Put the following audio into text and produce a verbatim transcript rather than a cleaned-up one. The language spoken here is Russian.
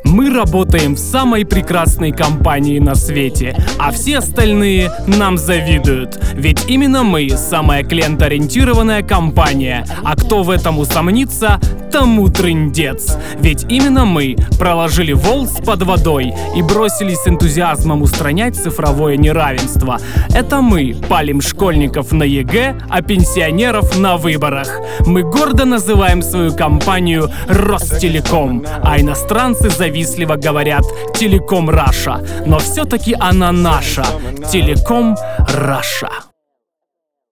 Мы работаем в самой прекрасной компании на свете, а все остальные нам завидуют. Ведь именно мы самая клиентоориентированная компания, а кто в этом усомнится, тому трындец. Ведь именно мы проложили волс под водой и бросились с энтузиазмом устранять цифровое неравенство. Это мы палим школьников на ЕГЭ, а пенсионеров на выборах. Мы гордо называем свою компанию Ростелеком, а иностранцы завистливо говорят Телеком Раша. Но все-таки она наша, Телеком Раша.